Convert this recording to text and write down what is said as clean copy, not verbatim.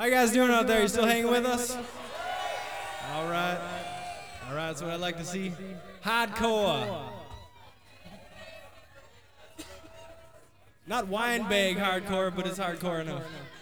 you guys doing out there? You still hanging with us? All right. All right, that's what I'd like to see. Hardcore. Not wine bag hardcore, but it's hardcore enough.